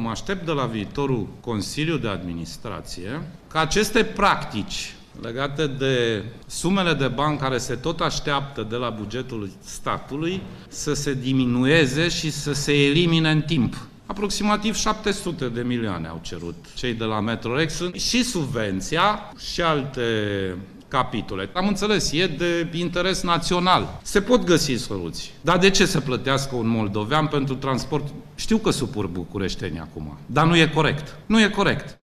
mă aștept de la viitorul Consiliu de Administrație ca aceste practici legate de sumele de bani care se tot așteaptă de la bugetul statului să se diminueze și să se elimine în timp. Aproximativ 700 de milioane au cerut cei de la Metrorex și subvenția și alte capitole. Am înțeles, e de interes național. Se pot găsi soluții. Dar de ce să plătească un moldovean pentru transport? Știu că suport bucureștenii acum, dar nu e corect. Nu e corect.